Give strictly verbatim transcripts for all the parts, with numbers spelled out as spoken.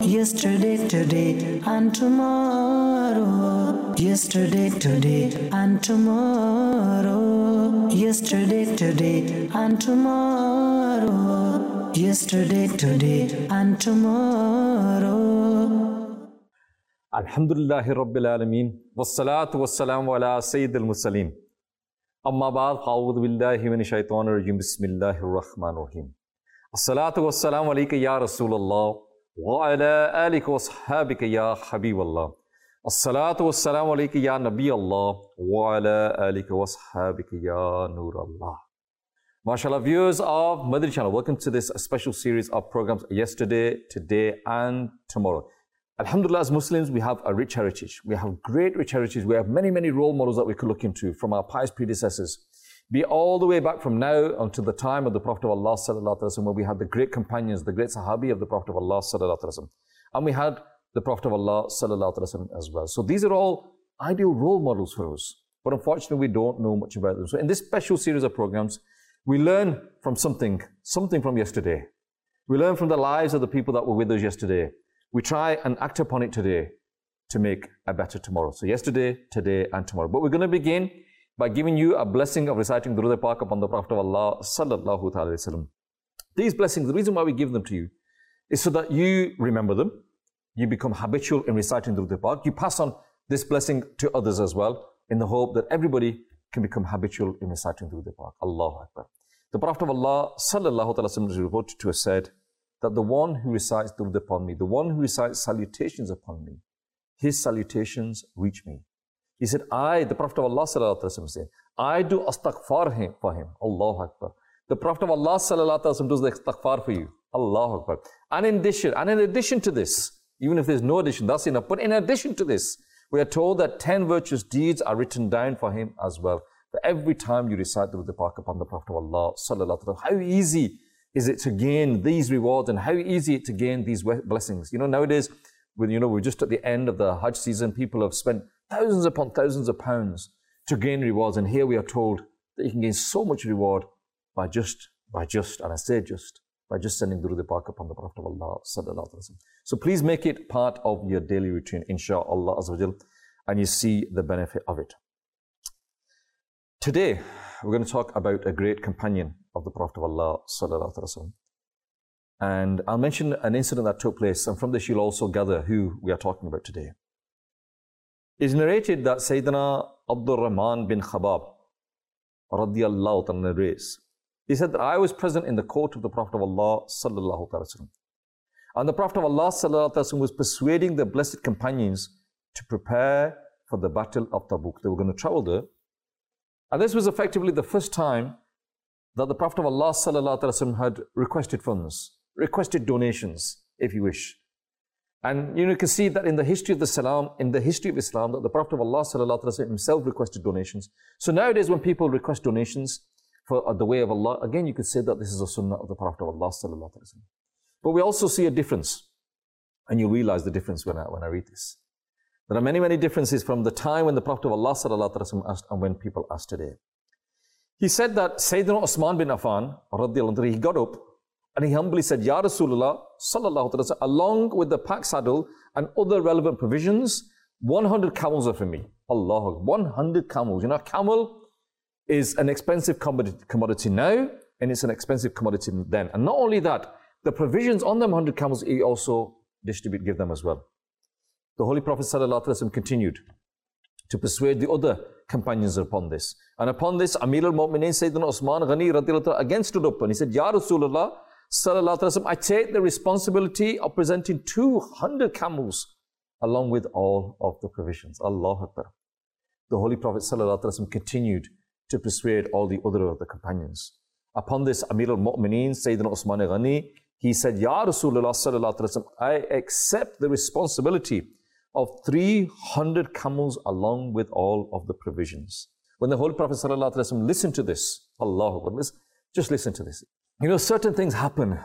yesterday, today, and tomorrow. Yesterday, today, and tomorrow. Yesterday, today, and tomorrow. Yesterday, today, and tomorrow. Alhamdulillahi Rabbil Alameen. Wassalatu wassalamu ala Sayyidil Mursaleen. Amma ba'd, a'udhu billahi minash shaitanir rajim. Bismillahir Rahmanir Rahim. As-salatu wassalamu alayka ya Rasulallah wa ala alika wa ashabika ya Habiballah. As-salatu wassalamu alayka ya Nabi Allah wa ala alika wa ashabika ya Nur Allah. MashaAllah, viewers of Madri Channel, welcome to this special series of programs yesterday, today and tomorrow. Alhamdulillah, as Muslims, we have a rich heritage. We have great rich heritage. We have many, many role models that we could look into from our pious predecessors. Be all the way back from now until the time of the Prophet of Allah sallallahu alaihi wasallam, where we had the great companions, the great Sahabi of the Prophet of Allah sallallahu alaihi wasallam, and we had the Prophet of Allah sallallahu alaihi wasallam as well. So these are all ideal role models for us. But unfortunately, we don't know much about them. So in this special series of programs, we learn from something, something from yesterday. We learn from the lives of the people that were with us yesterday. We try and act upon it today to make a better tomorrow. So yesterday, today, and tomorrow. But we're going to begin by giving you a blessing of reciting Durud Pak upon the Prophet of Allah sallallahu alaihi wasallam. These blessings, the reason why we give them to you is so that you remember them, you become habitual in reciting Durud Pak, you pass on this blessing to others as well, in the hope that everybody can become habitual in reciting Durud Pak. Allahu Akbar. The Prophet of Allah sallallahu alaihi wasallam is reported to have said that the one who recites Durud upon me, the one who recites salutations upon me, his salutations reach me. He said, I, the Prophet of Allah sallallahu alaihi wasallam said, I do astaghfar him, for him. Allahu Akbar. The Prophet of Allah sallallahu alaihi wasallam does the astaghfar for you. Allahu Akbar. And in addition, and in addition to this, even if there's no addition, that's enough. But in addition to this, we are told that ten virtuous deeds are written down for him as well. For every time you recite the Pak upon the Prophet of Allah sallallahu alaihi wasallam, how easy is it to gain these rewards and how easy it to gain these blessings. You know, nowadays, when you know we're just at the end of the Hajj season, people have spent thousands upon thousands of pounds to gain rewards, and here we are told that you can gain so much reward by just, by just, and I say just, by just sending Durud Pak upon the Prophet of Allah sallallahu alaihi wasallam. So please make it part of your daily routine, inshaAllah azza wa jal, and you see the benefit of it. Today, we're going to talk about a great companion of the Prophet of Allah sallallahu alaihi wasallam. And I'll mention an incident that took place, and from this you'll also gather who we are talking about today. It's narrated that Sayyidina Abdul Rahman bin Khabab radiyallahu ta'ala narrates. He said that I was present in the court of the Prophet of Allah sallallahu alaihi wasallam. And the Prophet of Allah sallallahu alaihi wasallam was persuading the blessed companions to prepare for the battle of Tabuk. They were going to travel there. And this was effectively the first time that the Prophet of Allah sallallahu alaihi wasallam had requested funds, requested donations, if you wish. And you know, you can see that in the history of the Salam, in the history of Islam, that the Prophet of Allah sallallahu alaihi wasallam himself requested donations. So nowadays, when people request donations for uh, the way of Allah, again, you could say that this is a sunnah of the Prophet of Allah sallallahu alaihi wasallam. But we also see a difference, and you'll realize the difference when I when I read this. There are many, many differences from the time when the Prophet of Allah sallallahu alaihi wasallam asked and when people ask today. He said that Sayyidina Osman bin Affan radiyallahu anhu, he got up and he humbly said, Ya Rasulullah sallallahu alaihi wasallam, along with the pack saddle and other relevant provisions, one hundred camels are for me. Allah, one hundred camels. You know, a camel is an expensive commodity now, and it's an expensive commodity then. And not only that, the provisions on them one hundred camels, he also distribute, give them as well. The Holy Prophet sallallahu alaihi wasallam continued to persuade the other companions upon this. And upon this, Amir al-Mu'mineen Sayyidina Osman Ghani radiyallahu anhu again stood up and he said, Ya Rasulullah sallallahu alaihi wasallam, I take the responsibility of presenting two hundred camels along with all of the provisions. Allahu Akbar. The Holy Prophet sallallahu alaihi wasallam continued to persuade all the other of the companions. Upon this, Amir al-Mu'mineen Sayyidina Osman Ghani, he said, Ya Rasulullah sallallahu alaihi wasallam, I accept the responsibility of three hundred camels along with all of the provisions. When the Holy Prophet sallallahu alaihi wasallam listened to this, Allahu Akbar, just listen to this. You know, certain things happen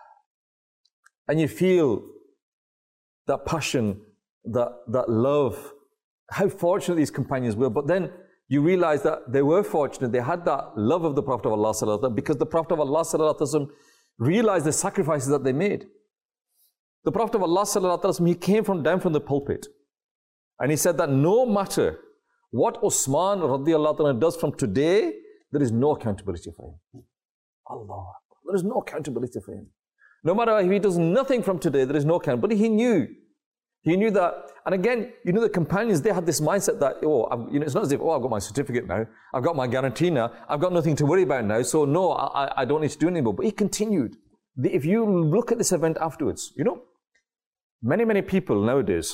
and you feel that passion, that, that love, how fortunate these companions were. But then you realize that they were fortunate. They had that love of the Prophet of Allah sallallahu alaihi wasallam because the Prophet of Allah sallallahu alaihi wasallam realized the sacrifices that they made. The Prophet of Allah sallallahu alaihi wasallam, he came from down from the pulpit. And he said that no matter what Osman radiallahu anhu does from today, there is no accountability for him. Allah. There is no accountability for him. No matter if he does nothing from today, there is no accountability. But he knew. He knew that. And again, you know, the companions, they had this mindset that, oh, I'm, you know, it's not as if, oh, I've got my certificate now. I've got my guarantee now. I've got nothing to worry about now. So no, I, I don't need to do anymore. But he continued. The, if you look at this event afterwards, you know, many, many people nowadays,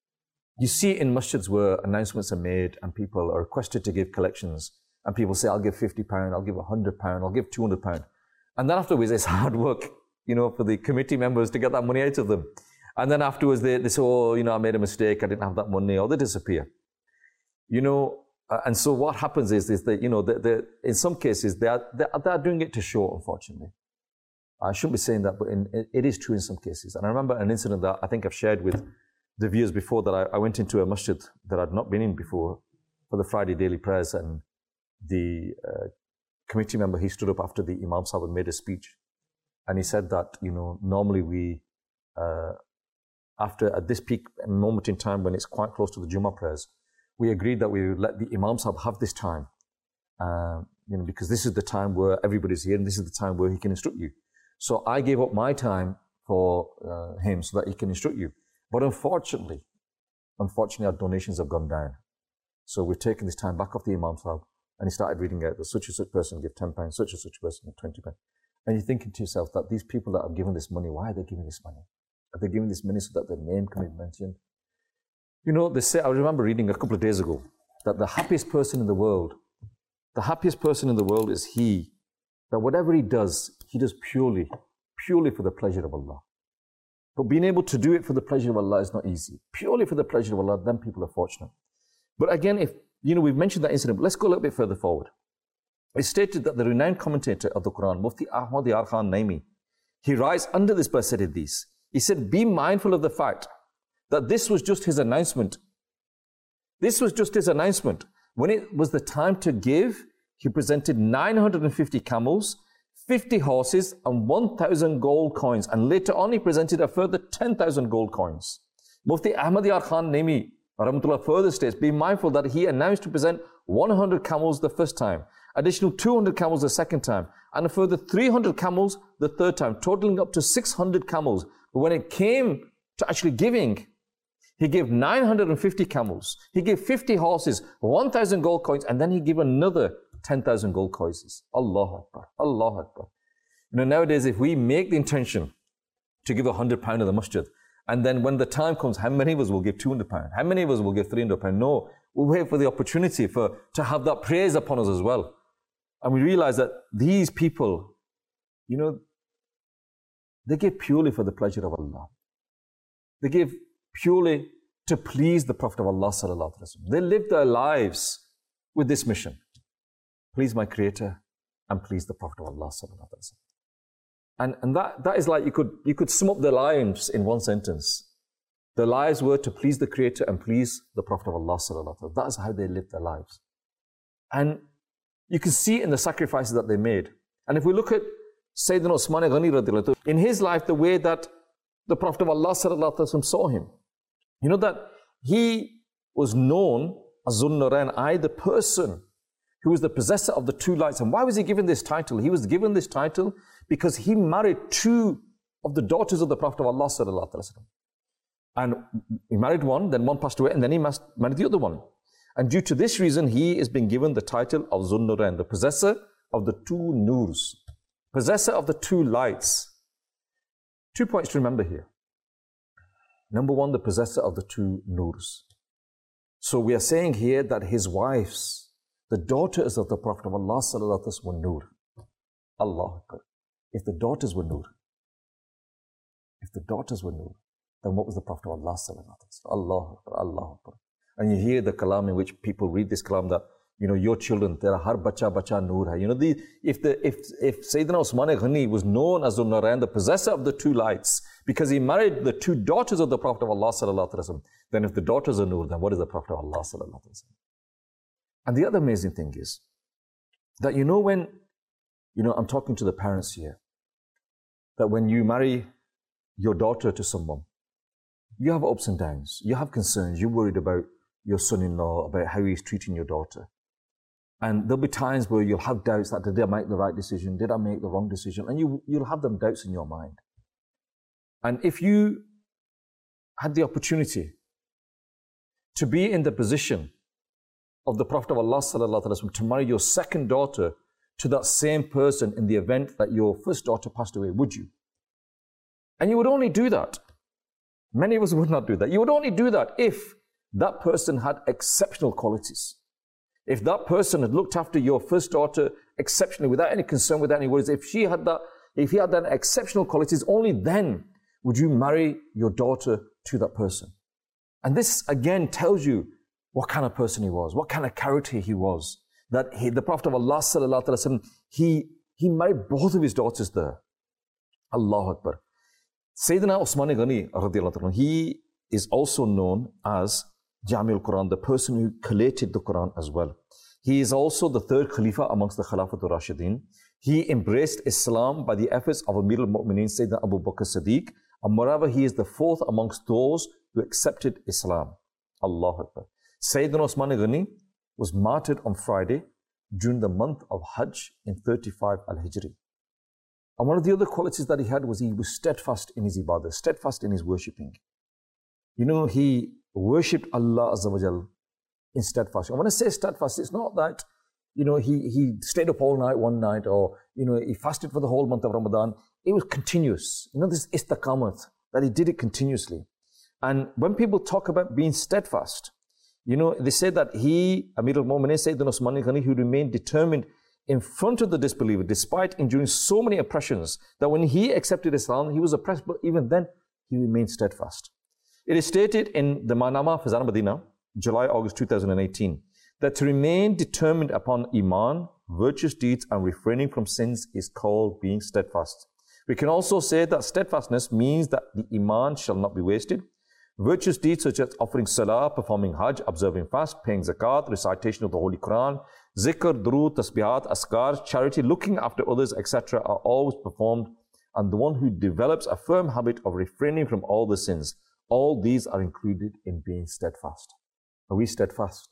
you see in masjids where announcements are made and people are requested to give collections. And people say, I'll give fifty pounds, I'll give one hundred pounds, I'll give two hundred pounds. And then afterwards, it's hard work, you know, for the committee members to get that money out of them. And then afterwards, they, they say, oh, you know, I made a mistake, I didn't have that money, or they disappear. You know, uh, and so what happens is, is that, you know, they, they, in some cases, they are, they, are, they are doing it to show, unfortunately. I shouldn't be saying that, but in, it, it is true in some cases. And I remember an incident that I think I've shared with the viewers before, that I, I went into a masjid that I'd not been in before for the Friday daily prayers, and the uh, committee member, he stood up after the Imam Sahib and made a speech. And he said that, you know, normally we, uh, after at this peak moment in time when it's quite close to the Jummah prayers, we agreed that we would let the Imam Sahib have this time, uh, you know, because this is the time where everybody's here and this is the time where he can instruct you. So I gave up my time for uh, him so that he can instruct you. But unfortunately, unfortunately, our donations have gone down. So we've taken this time back off the Imam Sahib, and he started reading out that such and such person give ten pounds, such and such person give twenty pounds. And you're thinking to yourself that these people that have given this money, why are they giving this money? Are they giving this money so that their name can be mentioned? You know, they say, I remember reading a couple of days ago that the happiest person in the world, the happiest person in the world is he, that whatever he does, he does purely, purely for the pleasure of Allah. But being able to do it for the pleasure of Allah is not easy. Purely for the pleasure of Allah, then people are fortunate. But again, if, you know, we've mentioned that incident, but let's go a little bit further forward. It's stated that the renowned commentator of the Quran, Mufti Ahmad Yar Khan Naimi, he writes under this verse, said this. He said, be mindful of the fact that this was just his announcement. This was just his announcement. When it was the time to give, he presented nine hundred fifty camels, fifty horses, and one thousand gold coins. And later on, he presented a further ten thousand gold coins. Mufti Ahmad Yar Khan Naimi, Rahmatullah, further states, be mindful that he announced to present one hundred camels the first time, additional two hundred camels the second time, and a further three hundred camels the third time, totaling up to six hundred camels. But when it came to actually giving, he gave nine hundred fifty camels, he gave fifty horses, one thousand gold coins, and then he gave another ten thousand gold coins. Allahu Akbar, Allahu Akbar. You know, nowadays, if we make the intention to give a hundred pound of the masjid, and then when the time comes, how many of us will give two hundred pounds? How many of us will give three hundred pounds? No, we'll wait for the opportunity for to have that praise upon us as well. And we realize that these people, you know, they give purely for the pleasure of Allah. They give purely to please the Prophet of Allah sallallahu alaihi wasallam. They live their lives with this mission. Please my Creator and please the Prophet of Allah sallallahu alaihi wasallam. And, and that, that is like, you could, you could sum up their lives in one sentence. Their lives were to please the Creator and please the Prophet of Allah sallallahu alaihi wasallam. That is how they lived their lives. And you can see it in the sacrifices that they made. And if we look at Sayyidina Usman Ghani radiallahu anhu, in his life, the way that the Prophet of Allah sallallahu alaihi wasallam saw him, you know that he was known as Zun Nurain, I, the person who was the possessor of the two lights. And why was he given this title? He was given this title because he married two of the daughters of the Prophet of Allah sallallahu alaihi wasallam. And he married one, then one passed away, and then he married the other one. And due to this reason, he is being given the title of Zun Nurain, the possessor of the two noors, possessor of the two lights. Two points to remember here. Number one, the possessor of the two noors. So we are saying here that his wives, the daughters of the Prophet of Allah sallallahu alaihi wasallam, were noor. Allah Akbar. If the daughters were noor, if the daughters were noor, then what was the Prophet of Allah sallallahu alaihi wasallam? Allah Akbar, Allah Akbar. And you hear the kalam in which people read this kalam that, you know, your children, they're har bacha bacha noor hai. You know, the, if the if if Sayyidina Usman Ghani was known as Zun Nurain, the possessor of the two lights, because he married the two daughters of the Prophet of Allah sallallahu alaihi wasallam, then if the daughters are noor, then what is the Prophet of Allah sallallahu alaihi wasallam? And the other amazing thing is that, you know, when, you know, I'm talking to the parents here, that when you marry your daughter to someone, you have ups and downs. You have concerns. You're worried about your son-in-law, about how he's treating your daughter. And there'll be times where you'll have doubts that did I make the right decision? Did I make the wrong decision? And you, you'll have them doubts in your mind. And if you had the opportunity to be in the position of the Prophet of Allah sallallahu alaihi wasallam, to marry your second daughter to that same person in the event that your first daughter passed away, would you? And you would only do that. Many of us would not do that. You would only do that if that person had exceptional qualities. If that person had looked after your first daughter exceptionally, without any concern, without any worries, if she had that, if he had that exceptional qualities, only then would you marry your daughter to that person. And this again tells you what kind of person he was, what kind of character he was. That he, the Prophet of Allah sallallahu alaihi wasallam, he he married both of his daughters there. Allahu Akbar. Sayyidina Usman Ghani radiallahu anhu, he is also known as Jami al-Quran, the person who collated the Quran as well. He is also the third Khalifa amongst the Khalafatul Rashidin. He embraced Islam by the efforts of Amir al-Mu'mineen Sayyidina Abu Bakr Siddiq, and moreover, he is the fourth amongst those who accepted Islam. Allahu Akbar. Sayyidina Usman Ghani was martyred on Friday during the month of Hajj in thirty-five Al-Hijri. And one of the other qualities that he had was he was steadfast in his ibadah, steadfast in his worshipping. You know, he worshipped Allah Azza wa Jal in steadfast. And when I say steadfast, it's not that, you know, he, he stayed up all night one night, or, you know, he fasted for the whole month of Ramadan. It was continuous. You know, this istiqamat, that he did it continuously. And when people talk about being steadfast, you know, they say that he, Amir al-Mu'mineen Sayyidina Usman Ghani, who remained determined in front of the disbeliever, despite enduring so many oppressions, that when he accepted Islam, he was oppressed, but even then, he remained steadfast. It is stated in the Manama Fazan Madina, July, August two thousand eighteen, that to remain determined upon Iman, virtuous deeds, and refraining from sins is called being steadfast. We can also say that steadfastness means that the Iman shall not be wasted. Virtuous deeds such as offering salah, performing hajj, observing fast, paying zakat, recitation of the Holy Quran, zikr, durood, tasbihat, askar, charity, looking after others, et cetera are always performed. And the one who develops a firm habit of refraining from all the sins, all these are included in being steadfast. Are we steadfast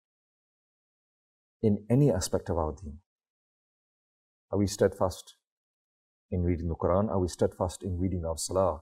in any aspect of our deen? Are we steadfast in reading the Quran? Are we steadfast in reading our salah?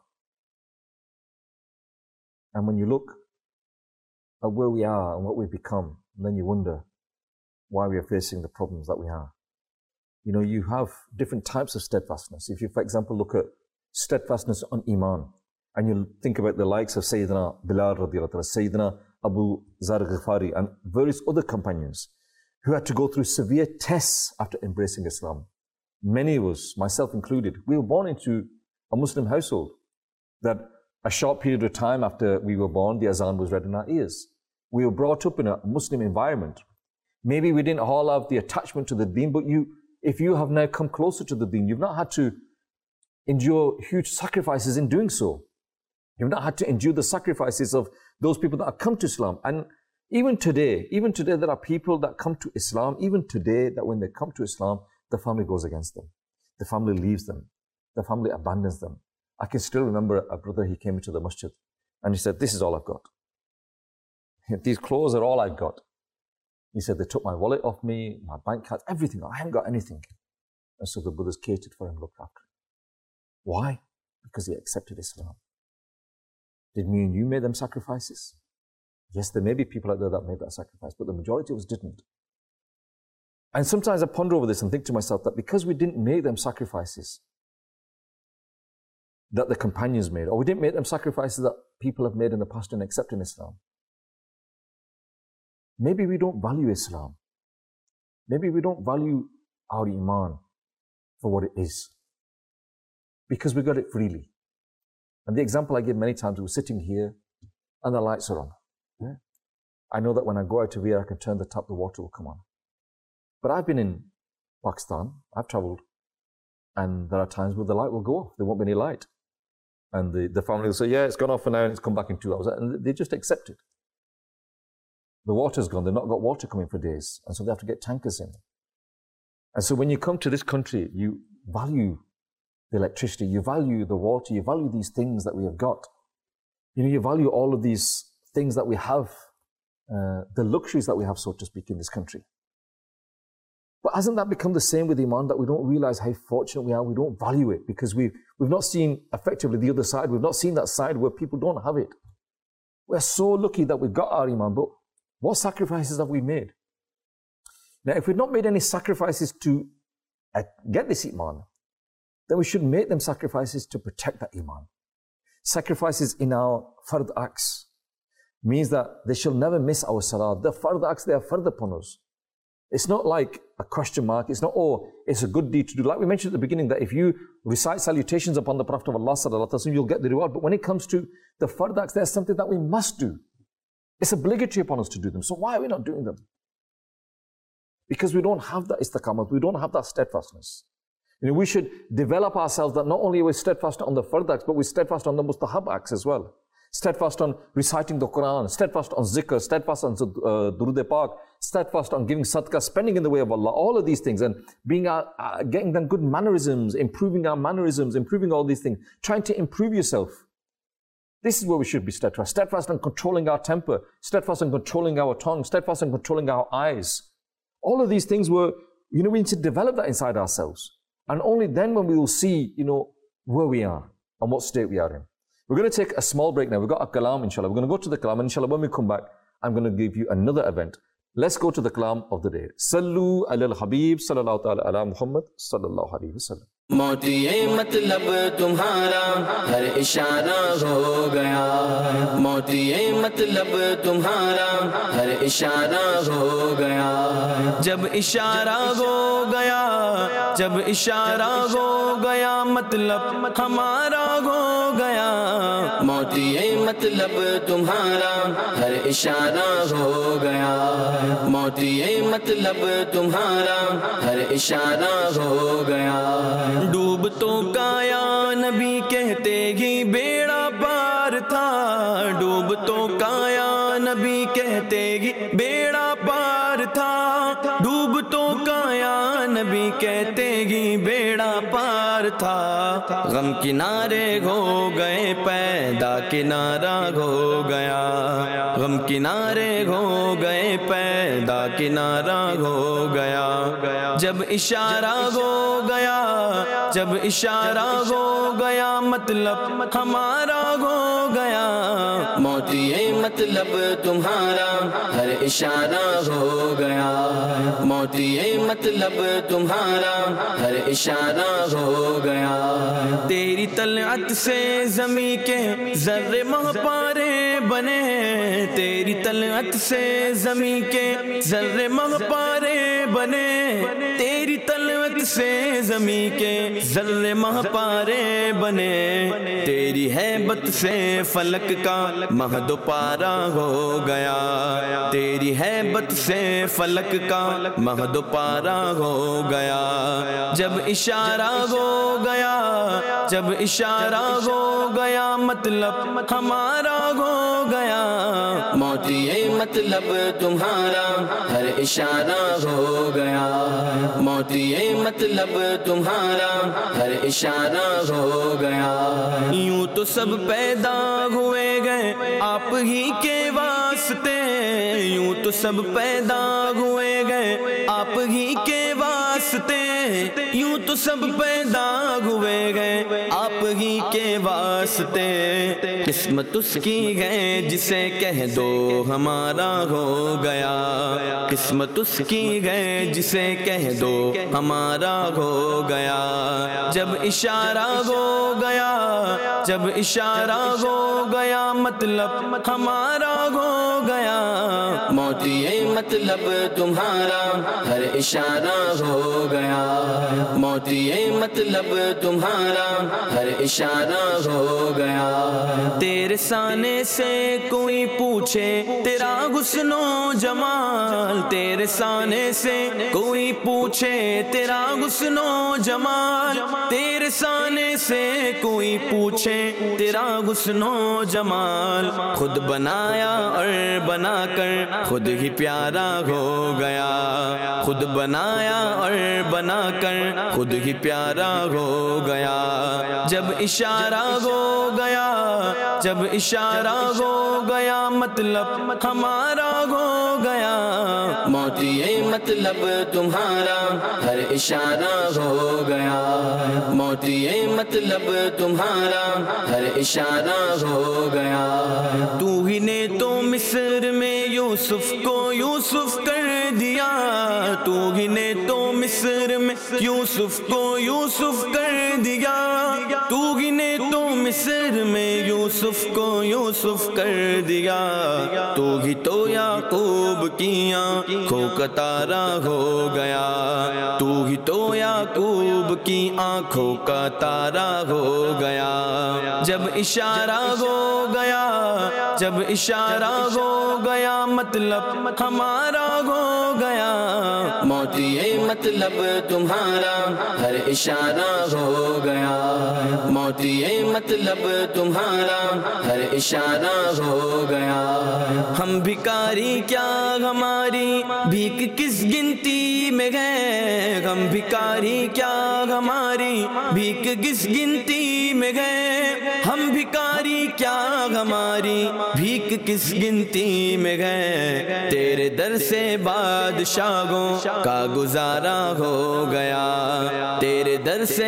And when you look at where we are and what we've become, then you wonder why we are facing the problems that we are. You know, you have different types of steadfastness. If you, for example, look at steadfastness on Iman, and you think about the likes of Sayyidina Bilal radiallahu anhu, Sayyidina Abu Zar Ghifari, and various other companions who had to go through severe tests after embracing Islam. Many of us, myself included, we were born into a Muslim household that a short period of time after we were born, the azan was read in our ears. We were brought up in a Muslim environment. Maybe we didn't all have the attachment to the deen, but you, if you have now come closer to the deen, you've not had to endure huge sacrifices in doing so. You've not had to endure the sacrifices of those people that have come to Islam. And even today, even today, there are people that come to Islam, even today, that when they come to Islam, the family goes against them. The family leaves them. The family abandons them. I can still remember a brother, he came into the masjid and he said, this is all I've got. These clothes are all I've got. He said, they took my wallet off me, my bank card, everything. I haven't got anything. And so the brothers catered for him, looked after him. Why? Because he accepted Islam. Did me and you make them sacrifices? Yes, there may be people out there that made that sacrifice, but the majority of us didn't. And sometimes I ponder over this and think to myself that because we didn't make them sacrifices that the companions made, or we didn't make them sacrifices that people have made in the past in accepting Islam, maybe we don't value Islam. Maybe we don't value our Iman for what it is, because we got it freely. And the example I give many times, we're sitting here and the lights are on. Yeah? I know that when I go out of here, I can turn the tap, the water will come on. But I've been in Pakistan, I've traveled, and there are times where the light will go off. There won't be any light. And the, the family will say, yeah, it's gone off for now and it's come back in two hours. And they just accept it. The water's gone. They've not got water coming for days. And so they have to get tankers in. And so when you come to this country, you value the electricity, you value the water, you value these things that we have got. You know, you value all of these things that we have, uh, the luxuries that we have, so to speak, in this country. But hasn't that become the same with Iman, that we don't realize how fortunate we are, we don't value it because we've, we've not seen effectively the other side, we've not seen that side where people don't have it. We're so lucky that we've got our Iman, but what sacrifices have we made? Now, if we've not made any sacrifices to uh, get this Iman, then we should make them sacrifices to protect that Iman. Sacrifices in our fard acts means that they shall never miss our salah. The fard acts, they are fard upon us. It's not like a question mark. It's not, oh, it's a good deed to do. Like we mentioned at the beginning, that if you recite salutations upon the Prophet of Allah, sallallahu alaihi wasallam, you'll get the reward. But when it comes to the fard acts, there's something that we must do. It's obligatory upon us to do them. So why are we not doing them? Because we don't have that istiqamat, we don't have that steadfastness. You know, we should develop ourselves that not only are we steadfast on the fard acts, but we're steadfast on the mustahab acts as well. Steadfast on reciting the Quran, steadfast on zikr, steadfast on uh, Durud Pak, steadfast on giving sadaqah, spending in the way of Allah, all of these things, and being uh, uh, getting them good mannerisms, improving our mannerisms, improving all these things, trying to improve yourself. This is where we should be steadfast. Steadfast on controlling our temper, steadfast on controlling our tongue, steadfast on controlling our eyes. All of these things were, you know, we need to develop that inside ourselves. And only then when we will see, you know, where we are and what state we are in. We're going to take a small break now. We've got a kalam, inshallah. We're going to go to the kalam, and inshallah, when we come back, I'm going to give you another event. Let's go to the kalam of the day. Sallu ala al-Habib, sallallahu ta'ala ala Muhammad, sallallahu alayhi wa sallam. موتی مطلب تمہارا ہر اشارہ ہو گیا موتی مطلب تمہارا ہر اشارہ ہو گیا جب اشارہ ہو گیا جب اشارہ ہو گیا مطلب ہمارا ہو گیا موتی مطلب تمہارا ہر اشارہ ہو گیا موتی مطلب تمہارا ہر اشارہ ہو گیا ڈوب تو کایا نبی کہتے ہی بیڑا پار تھا ڈوب تو کایا نبی کہتے ہی بیڑا پار تھا ڈوب تو کایا نبی کہتے ہی بیڑا پار تھا غم کنارے ہو گئے پیدا کنارہ ہو گیا غم کنارے ہو گئے پیدا کنارہ ہو گیا جب اشارہ ہو گیا جب اشارہ ہو گیا مطلب ہمارا ہو گیا موتی مطلب تمہارا ہر اشارہ ہو گیا موتی مطلب تمہارا ہر اشارہ ہو گیا تیری طلعت سے زمین کے ذرے مہ پارے بنے تیری طلعت سے زمین کے ذرے مہ پارے بنے تیری طلعت سے زمین کے ذرے مہ پارے بنے تیری ہیبت سے فلک کا مہد پارا ہو گیا تیری ہیبت سے فلک کا مہد پارا ہو گیا جب اشارہ ہو گیا جب اشارہ ہو گیا مطلب ہمارا ہو گیا موتی مطلب تمہارا ہر اشارہ ہو گیا موتی مطلب تمہارا ہر اشارہ ہو گیا یوں تو سب پیدا ہوئے گئے آپ ہی کے واسطے یوں تو سب پیدا ہوئے گئے آپ ہی کے واسطے یوں تو سب پیدا ہوئے گئے آپ ہی کے واسطے قسمت اس کی ہے جسے کہہ دو ہمارا ہو گیا قسمت اس کی ہے جسے کہہ دو ہمارا ہو گیا جب اشارہ ہو گیا جب اشارہ ہو گیا مطلب ہمارا ہو گیا موتی مطلب تمہارا ہر اشارہ ہو گیا موتی مطلب تمہارا ہر اشارہ ہو گیا تیرے سانے سے کوئی پوچھے تیرا حسن و جمال تیرے سانے سے کوئی پوچھے تیرا حسن و جمال تیرے سانے سے کوئی پوچھے تیرا حسن و جمال، خود بنایا اور بنا کر خود ہی پیارا ہو گیا، خود بنایا اور بنا کر خود ہی پیارا ہو گیا، جب اشارہ ہو گیا، جب اشارہ ہو گیا مطلب ہمارا ہو گیا، موتی مطلب تمہارا ہر اشارہ ہو گیا، موتی مطلب تمہارا ہر اشارہ ہو گیا، تو ہی نے تو مصر میں یوسف کو یوسف کر دیا، تو ہی نے تو مصر میں یوسف کو یوسف کر دیا، تو ہی نے تو مصر میں یوسف کو یوسف کر دیا، تو ہی تو یعقوب کی آنکھوں کا تارا ہو گیا، تو ہی تو یعقوب کی آنکھوں کا تارا ہو گیا، جب اشارہ ہو گیا، جب اشارہ ہو گیا مطلب ہمارا ہو گیا، موتی مطلب تمہارا ہر اشارہ ہو گیا، موتی مطلب تمہارا ہر اشارہ ہو گیا، ہم بھکاری کیا ہماری بھیک کس گنتی میں گئے، ہم بھکاری کیا ہماری بھیک کس گنتی میں گئے، ہم بھکاری کیا ہماری بھیک کس گنتی میں گئے، تیرے در سے بادشاہوں کا گزارا ہو گیا، تیرے در سے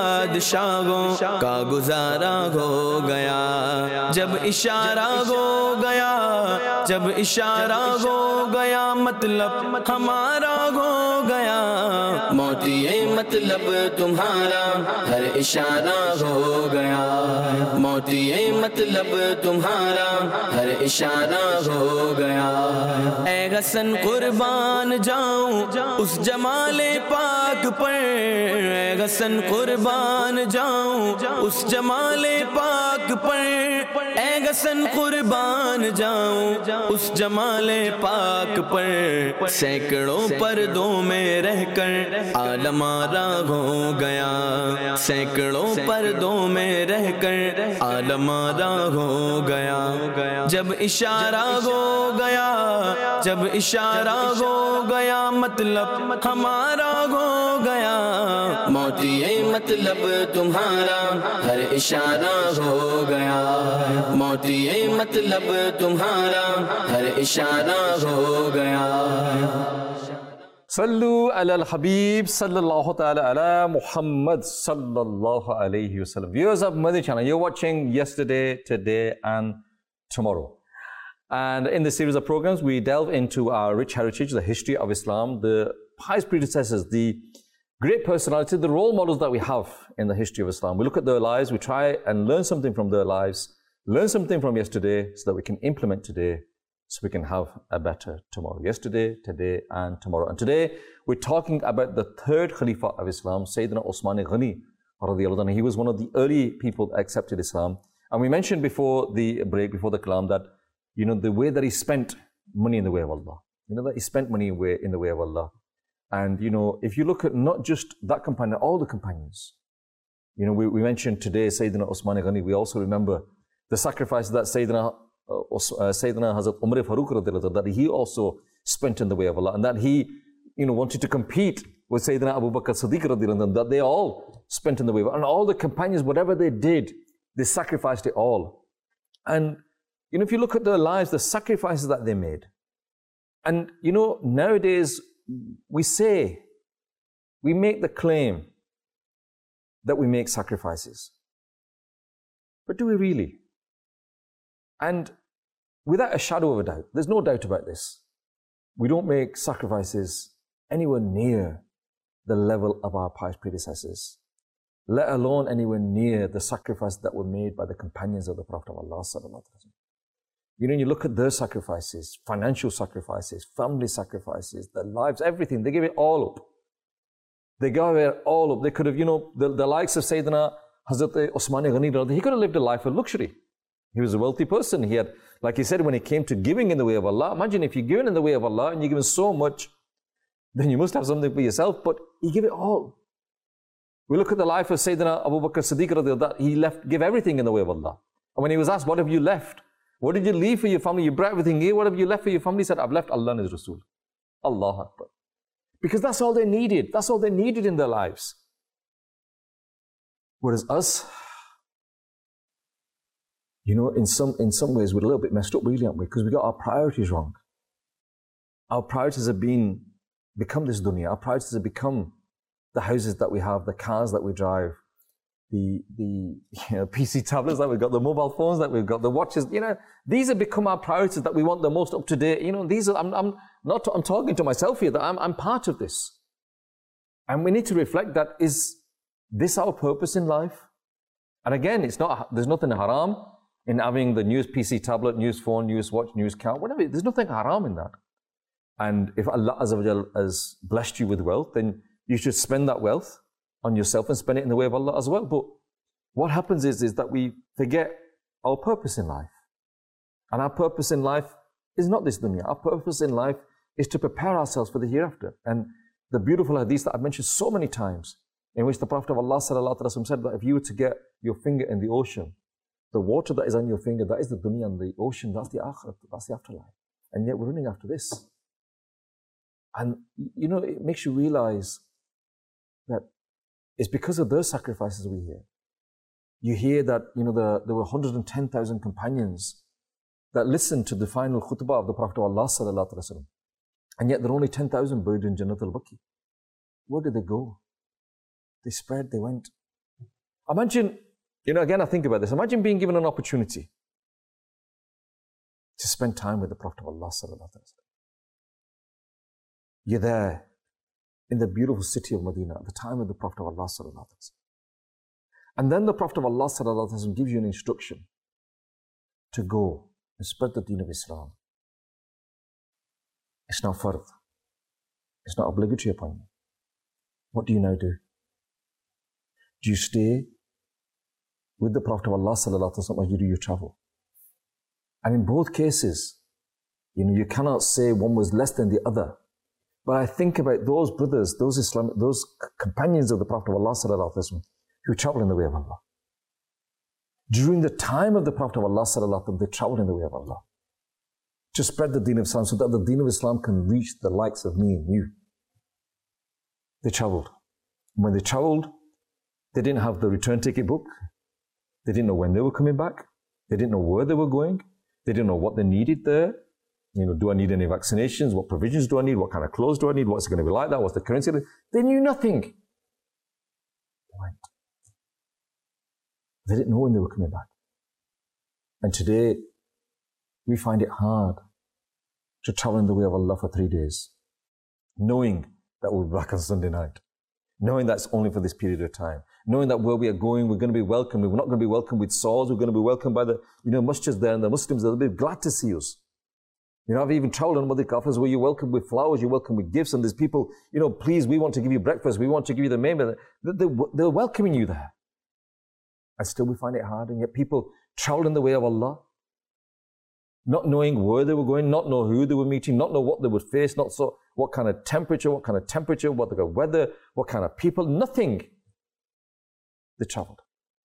بادشاہوں کا گزارا ہو گیا، جب اشارہ ہو گیا، جب اشارہ ہو گیا مطلب ہمارا ہو گیا، موتی مطلب تمہارا ہر اشارہ ہو گیا، موتی مطلب تمہارا ہر اشارہ ہو گیا، اے حسن قربان جاؤں اس جمال پاک پر، اے حسن قربان جاؤں اس جمال پاک پر، اے حسن قربان جاؤں اس جمال پاک پر، سینکڑوں پردوں میں رہ کر عالم آرا ہو گیا، سینکڑوں پردوں میں رہ کر عالم آرا ہو گیا، جب اشارہ ہو گیا، جب اشارہ ہو گیا مطلب ہمارا ہو گیا، موتی مطلب تمہارا ہر اشارہ ہو گیا، موتی مطلب تمہارا ہر اشارہ ہو گیا، صلو علی الحبیب صلی اللہ تعالی علی Muhammad sallallahu alayhi wasallam. Viewers of Madani Channel, you're watching Yesterday, Today and Tomorrow. And in this series of programs, we delve into our rich heritage, the history of Islam, the pious predecessors, the great personalities, the role models that we have in the history of Islam. We look at their lives, we try and learn something from their lives, learn something from yesterday so that we can implement today, so we can have a better tomorrow. Yesterday, today and tomorrow. And today we're talking about the third Khalifa of Islam, Sayyidina Osman Ghani radiyallahu anhu. He was one of the early people that accepted Islam. And we mentioned before the break, before the kalam, that you know the way that he spent money in the way of Allah. You know that he spent money in the way of Allah. And you know, if you look at not just that companion, all the companions. You know, we, we mentioned today Sayyidina Osman Ghani. We also remember the sacrifice that Sayyidina Uh, uh, Sayyidina Hazrat Umar Farooq radhiyallahu anhu, that he also spent in the way of Allah, and that he, you know, wanted to compete with Sayyidina Abu Bakr Siddiq radhiyallahu anhu, that they all spent in the way of Allah. And all the companions, whatever they did, they sacrificed it all. And, you know, if you look at their lives, the sacrifices that they made. And, you know, nowadays, we say, we make the claim that we make sacrifices. But do we really? And without a shadow of a doubt, there's no doubt about this, we don't make sacrifices anywhere near the level of our pious predecessors, let alone anywhere near the sacrifices that were made by the companions of the Prophet of Allah sallallahu alaihi wasallam. You know, you look at their sacrifices, financial sacrifices, family sacrifices, their lives, everything, they gave it all up. They gave it all up. They could have, you know, the, the likes of Sayyidina Hazrat Osman Ghani, he could have lived a life of luxury. He was a wealthy person. He had, like he said, when it came to giving in the way of Allah, imagine if you're giving in the way of Allah and you're given so much, then you must have something for yourself. But he gave it all. We look at the life of Sayyidina Abu Bakr Siddiq radiallahu anhu, he left, gave everything in the way of Allah. And when he was asked, what have you left? What did you leave for your family? You brought everything here. What have you left for your family? He said, I've left Allah and His Rasul. Allahu Akbar. Because that's all they needed. That's all they needed in their lives. Whereas us, you know, in some, in some ways, we're a little bit messed up, really, aren't we? Because we got our priorities wrong. Our priorities have been, become this dunya. Our priorities have become the houses that we have, the cars that we drive, the, the you know, P C tablets that we've got, the mobile phones that we've got, the watches. You know, these have become our priorities that we want the most up to date. You know, these are, I'm, I'm not, I'm talking to myself here, that I'm, I'm part of this. And we need to reflect that, is this our purpose in life? And again, it's not, there's nothing haram in having the news P C tablet, news phone, news watch, news car, whatever. There's nothing haram in that. And if Allah Azza wa Jal has blessed you with wealth, then you should spend that wealth on yourself and spend it in the way of Allah as well. But what happens is, is that we forget our purpose in life. And our purpose in life is not this dunya. Our purpose in life is to prepare ourselves for the hereafter. And the beautiful hadith that I've mentioned so many times, in which the Prophet of Allah sallallahu alaihi wasallam said that if you were to get your finger in the ocean, the water that is on your finger, that is the dunya, and the ocean, that's the akhirat, that's the afterlife. And yet we're running after this. And, you know, it makes you realize that it's because of those sacrifices we hear. You hear that, you know, the, there were one hundred ten thousand companions that listened to the final khutbah of the Prophet of Allah sallallahu alaihi wasallam. And yet there are only ten thousand buried in Jannat al-Baqi. Where did they go? They spread, they went. Imagine, you know, again, I think about this. Imagine being given an opportunity to spend time with the Prophet of Allah sallallahu alaihi wasallam. You're there in the beautiful city of Medina at the time of the Prophet of Allah sallallahu alaihi wasallam. And then the Prophet of Allah sallallahu alaihi wasallam gives you an instruction to go and spread the deen of Islam. It's not fard. It's not obligatory upon you. What do you now do? Do you stay with the Prophet of Allah sallallahu alaihi wasallam, or you do your travel? And in both cases, you know, you cannot say one was less than the other. But I think about those brothers, those Islamic, those companions of the Prophet of Allah sallallahu alaihi wasallam who traveled in the way of Allah. During the time of the Prophet of Allah sallallahu alaihi wasallam, they traveled in the way of Allah to spread the deen of Islam, so that the deen of Islam can reach the likes of me and you. They traveled. When they traveled, they didn't have the return ticket book. They didn't know when they were coming back. They didn't know where they were going. They didn't know what they needed there. You know, do I need any vaccinations? What provisions do I need? What kind of clothes do I need? What's it going to be like that? What's the currency? They knew nothing. They went. They didn't know when they were coming back. And today, we find it hard to travel in the way of Allah for three days, knowing that we'll be back on Sunday night, knowing that's only for this period of time, knowing that where we are going, we're going to be welcomed. We're not going to be welcomed with swords. We're going to be welcomed by the, you know, masjids there and the Muslims. They'll be glad to see us. You know, I've even traveled on Madi Kafas where you're welcome with flowers, you're welcome with gifts, and there's people, you know, please, we want to give you breakfast, we want to give you the main. They're, they're welcoming you there. And still we find it hard, and yet people travel in the way of Allah, not knowing where they were going, not know who they were meeting, not know what they would face, not so what kind of temperature, what kind of temperature, what the weather, what kind of people, nothing. They traveled.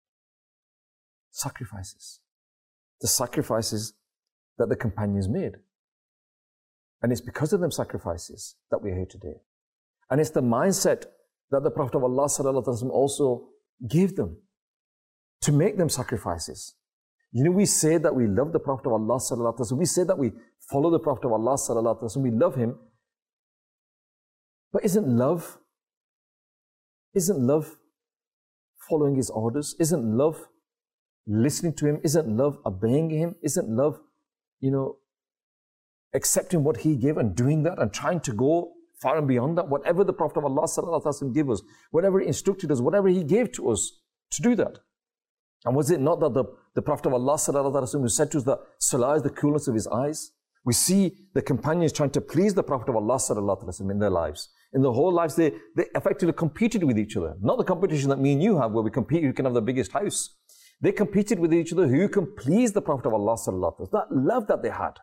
Sacrifices. The sacrifices that the companions made. And it's because of them sacrifices that we're here today. And it's the mindset that the Prophet of Allah sallallahu alaihi wasallam also gave them to make them sacrifices. You know, we say that we love the Prophet of Allah sallallahu alaihi wasallam. We say that we follow the Prophet of Allah sallallahu alaihi wasallam. We love him. But isn't love, isn't love following his orders? Isn't love listening to him? Isn't love obeying him? Isn't love, you know, accepting what he gave and doing that and trying to go far and beyond that? Whatever the Prophet of Allah sallallahu alaihi wasallam gave us, whatever he instructed us, whatever he gave to us, to do that. And was it not that the, the Prophet of Allah sallallahu alaihi wasallam who said to us that salah is the coolness of his eyes? We see the companions trying to please the Prophet of Allah sallallahu alaihi wasallam in their lives. In their whole lives, they, they effectively competed with each other. Not the competition that me and you have, where we compete who can have the biggest house. They competed with each other who can please the Prophet of Allah sallallahu alaihi wasallam. That love that they had.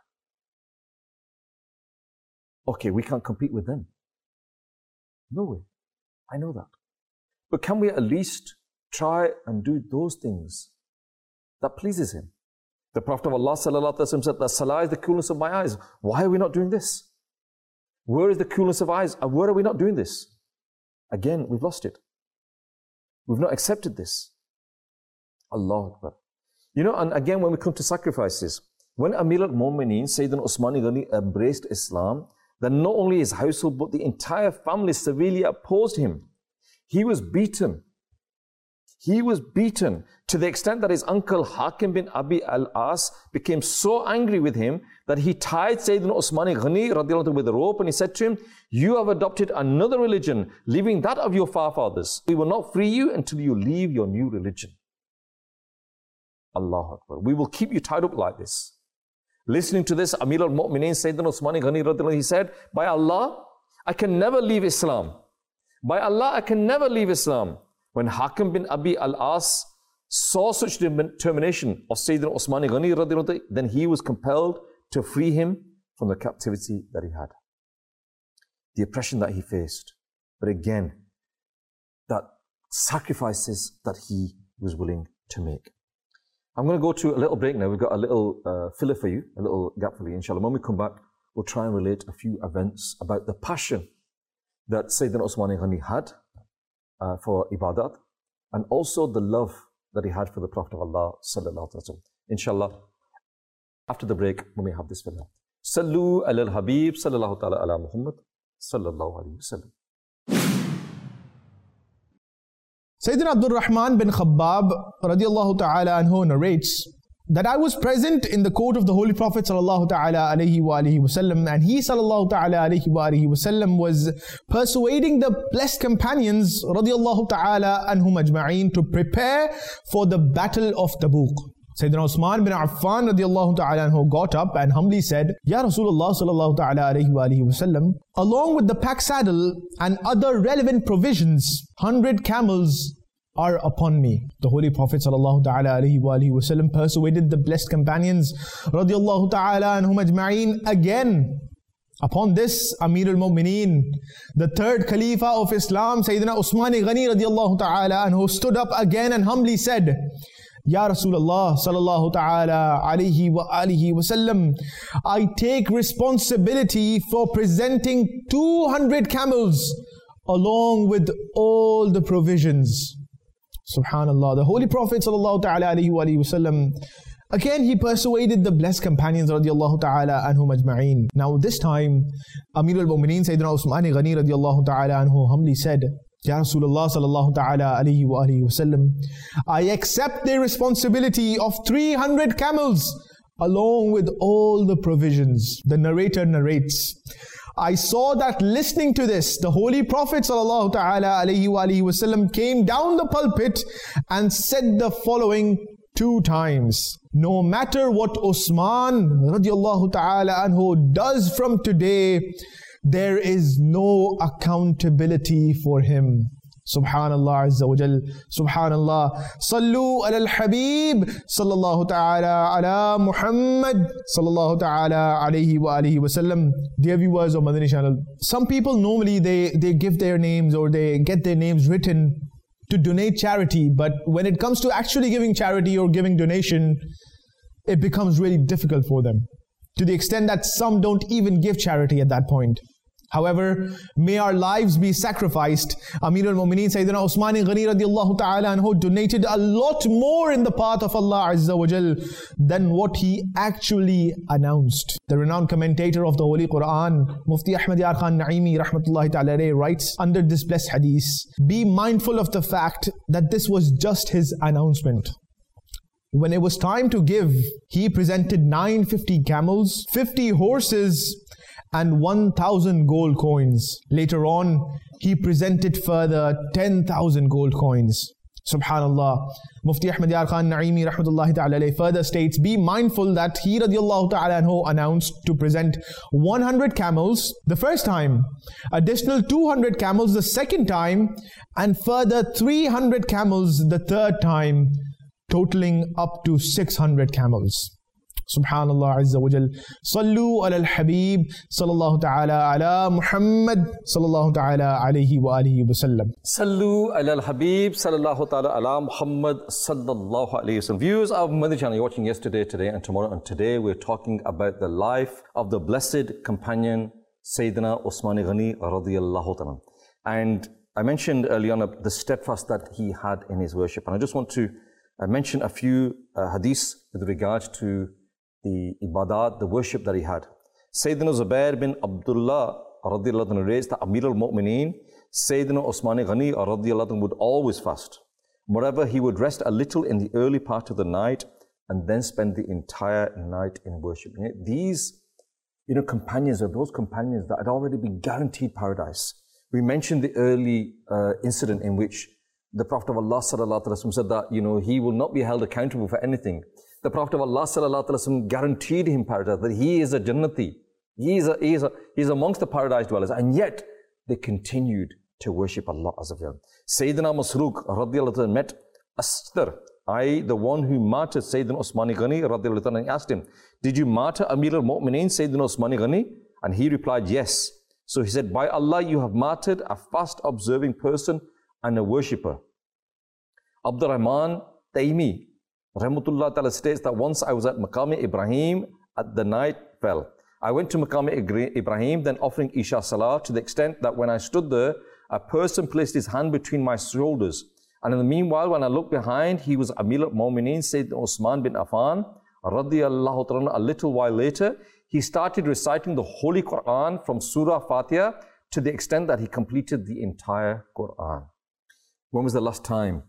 Okay, we can't compete with them. No way. I know that. But can we at least try and do those things that pleases Him? The Prophet of Allah sallallahu alaihi wasallam said that salah is the coolness of my eyes. Why are we not doing this? Where is the coolness of eyes? And where are we not doing this? Again, we've lost it. We've not accepted this. Allahu Akbar. You know, and again, when we come to sacrifices, when Amir al-Mu'mineen, Sayyidina Usman Ghani, embraced Islam, then not only his household, but the entire family severely opposed him. He was beaten. He was beaten to the extent that his uncle Hakim bin Abi al-As became so angry with him that he tied Sayyidina Usman Ghani radiallahu anhu with a rope, and he said to him, you have adopted another religion, leaving that of your forefathers. We will not free you until you leave your new religion. Allahu Akbar. We will keep you tied up like this. Listening to this, Amir al-Mu'mineen Sayyidina Usman Ghani radiallahu anhu, he said, by Allah, I can never leave Islam. By Allah, I can never leave Islam. When Hakim bin Abi al-As saw such determination of Sayyidina Usman Ghani radiallahu anhu, then he was compelled to free him from the captivity that he had, the oppression that he faced. But again, that sacrifices that he was willing to make. I'm going to go to a little break now. We've got a little uh, filler for you, a little gap for you, inshallah. When we come back, we'll try and relate a few events about the passion that Sayyidina Usman Ghani had uh, for ibadat, and also the love that he had for the Prophet of Allah sallallahu alaihi wasallam. Inshallah, after the break, we may have this filler. Sallu ala al-Habib sallallahu ta'ala ala Muhammad sallallahu alayhi wasallam. Sayyidina Abdul Rahman bin Khabbab radiallahu ta'ala anhu narrates that I was present in the court of the Holy Prophet sallallahu ta'ala alayhi wa alihi wasallam, and he sallallahu ta'ala alayhi wa alihi wasallam was persuading the blessed companions radiallahu ta'ala anhum ajma'een to prepare for the battle of Tabuk. Sayyidina Usman bin Affan radiallahu ta'ala anhu got up and humbly said, Ya Rasulullah sallallahu ta'ala alayhi wa alihi wasallam, along with the pack saddle and other relevant provisions, hundred camels are upon me. The Holy Prophet sallallahu ta'ala alayhi wa alihi wasallam persuaded the blessed companions radiallahu ta'ala anhum ajma'een again. Upon this, Amir al-Mu'mineen, the third Khalifa of Islam, Sayyidina Usman Ghani radiallahu ta'ala anhu, stood up again and humbly said, Ya Rasulullah sallallahu ta'ala alayhi wa alihi wasallam, I take responsibility for presenting two hundred camels along with all the provisions. Subhanallah. The Holy Prophet sallallahu ta'ala alayhi wa alihi wasallam, again he persuaded the blessed companions radiallahu ta'ala anhum ajma'een. Now this time, Amir al-Mu'mineen Sayyidina Usman Ghani radiallahu ta'ala anhu humbly said, Ya Rasulullah sallallahu ta'ala alayhi wa alihi wasallam, I accept the responsibility of three hundred camels along with all the provisions. The narrator narrates, I saw that listening to this, the Holy Prophet sallallahu ta'ala alayhi wa alihi wasallam came down the pulpit and said the following two times. No matter what Usman radiallahu ta'ala anhu does from today, there is no accountability for him. Subhanallah Azza wa Jal. Subhanallah. Sallu ala al-Habib sallallahu ta'ala ala Muhammad sallallahu ta'ala alayhi wa alihi wa sallam. Dear viewers of Madani channel, some people normally they, they give their names or they get their names written to donate charity, but when it comes to actually giving charity or giving donation, it becomes really difficult for them, to the extent that some don't even give charity at that point. However, may our lives be sacrificed. Amir al-Mu'mineen Sayyidina Usman Ghani radiallahu ta'ala anhu donated a lot more in the path of Allah Azza wa Jal than what he actually announced. The renowned commentator of the Holy Quran, Mufti Ahmad Yar Khan Naimi rahmatullahi ta'ala writes under this blessed hadith, be mindful of the fact that this was just his announcement. When it was time to give, he presented nine hundred fifty camels, fifty horses, and one thousand gold coins. Later on, he presented further ten thousand gold coins. Subhanallah. Mufti Ahmad Yar Khan Naimi rahmatullahi ta'ala further states, be mindful that he radiallahu ta'ala anhu announced to present one hundred camels the first time, additional two hundred camels the second time, and further three hundred camels the third time, totaling up to six hundred camels. Subhanallah Azza wa Jal. Sallu ala al-Habib sallallahu ta'ala ala Muhammad sallallahu ta'ala alayhi wa alihi wa sallam. Sallu ala al-Habib sallallahu ta'ala ala Muhammad sallallahu alayhi wa sallam. Viewers of Madani Channel, you're watching yesterday, today and tomorrow, and today we're talking about the life of the blessed companion Sayyidina Usman Ghani radiyallahu ta'ala. And I mentioned earlier on the steadfast that he had in his worship, and I just want to uh, mention a few uh, hadiths with regards to the ibadat, the worship that he had. Sayyidina Zubair bin Abdullah radiyallahu anhu raised that Amir al-Mu'mineen, Sayyidina Usman Ghani radiyallahu anhu would always fast. Moreover, he would rest a little in the early part of the night and then spend the entire night in worship. These, you know, companions are those companions that had already been guaranteed paradise. We mentioned the early uh, incident in which the Prophet of Allah sallallahu alaihi wasallam said that, you know, he will not be held accountable for anything. The Prophet of Allah sallallahu alaihi wasallam guaranteed him paradise, that he is a Jannati. He is, a, he, is a, he is amongst the paradise dwellers. And yet, they continued to worship Allah Azza wa Jalla. Sayyidina Masruq radiyallahu anhu met Astar, I, the one who martyred Sayyidina Usman Ghani radiyallahu anhu, and asked him, did you martyr Amir al-Mu'mineen Sayyidina Usman Ghani? And he replied, yes. So he said, by Allah, you have martyred a fast observing person and a worshipper. Abdul Rahman Taimi Rahmatullah Ta'ala states that once I was at Maqam Ibrahim, at the night fell. I went to Maqam Ibrahim, then offering Isha Salah, to the extent that when I stood there, a person placed his hand between my shoulders. And in the meanwhile, when I looked behind, he was Amir al-Mu'mineen, Sayyidina Usman bin Affan, radiyallahu ta'ala. A little while later, he started reciting the Holy Quran from Surah Fatiha to the extent that he completed the entire Quran. When was the last time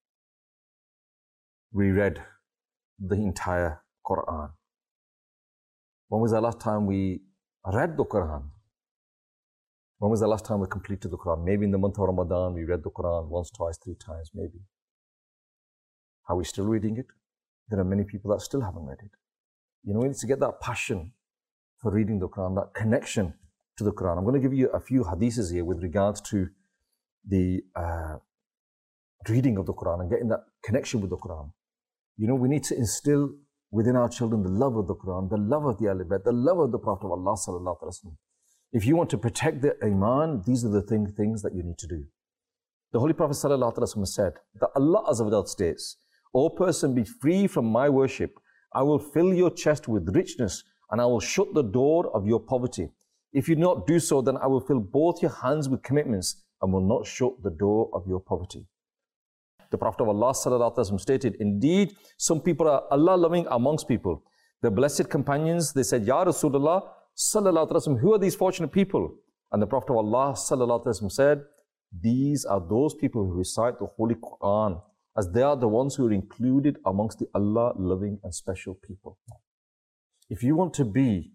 we read the entire Quran? When was the last time we read the Quran? When was the last time we completed the Quran? Maybe in the month of Ramadan, we read the Quran once, twice, three times, maybe. Are we still reading it? There are many people that still haven't read it. You know, we need to get that passion for reading the Quran, that connection to the Quran. I'm going to give you a few hadiths here with regards to the uh, reading of the Quran and getting that connection with the Quran. You know, we need to instill within our children the love of the Quran, the love of the Ahlul Bayt, the love of the Prophet of Allah sallallahu alaihi wasallam. If you want to protect the Iman, these are the thing, things that you need to do. The Holy Prophet sallallahu alaihi wasallam said that Allah Azza wa Jalla states, O person, be free from my worship. I will fill your chest with richness and I will shut the door of your poverty. If you do not do so, then I will fill both your hands with commitments and will not shut the door of your poverty. The Prophet of Allah sallallahu alaihi wasallam stated, indeed, some people are Allah loving amongst people. The blessed companions, they said, Ya Rasulullah sallallahu alaihi wasallam, who are these fortunate people? And the Prophet of Allah sallallahu alaihi wasallam said, these are those people who recite the Holy Quran, as they are the ones who are included amongst the Allah loving and special people. If you want to be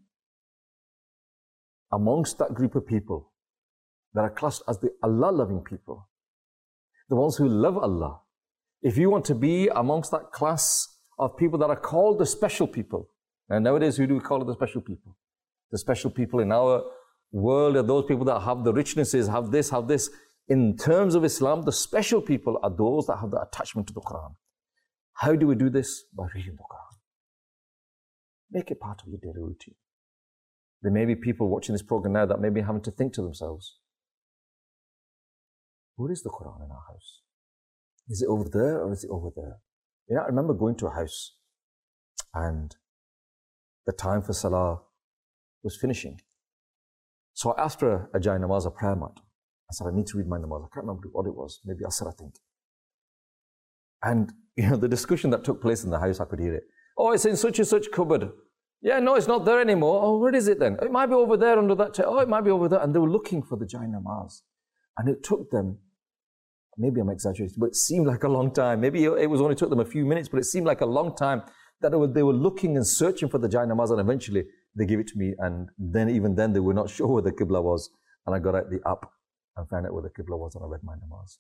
amongst that group of people that are classed as the Allah loving people, the ones who love Allah, if you want to be amongst that class of people that are called the special people, and nowadays who do we call it the special people? The special people in our world are those people that have the richnesses, have this, have this. In terms of Islam, the special people are those that have the attachment to the Quran. How do we do this? By reading the Quran. Make it part of your daily routine. There may be people watching this program now that may be having to think to themselves, where is the Quran in our house? Is it over there or is it over there? You know, I remember going to a house and the time for Salah was finishing. So I asked for a jai namaz, a prayer mat. I said, I need to read my namaz. I can't remember what it was. Maybe Asr, I think. And, you know, the discussion that took place in the house, I could hear it. Oh, it's in such and such cupboard. Yeah, no, it's not there anymore. Oh, where is it then? It might be over there under that chair. Oh, it might be over there. And they were looking for the jai namaz. And it took them, maybe I'm exaggerating, but it seemed like a long time. Maybe it was only took them a few minutes, but it seemed like a long time that they were looking and searching for the jai namaz, and eventually they gave it to me. And then, even then, they were not sure where the Qibla was. And I got out the app and found out where the Qibla was, and I read my namaz.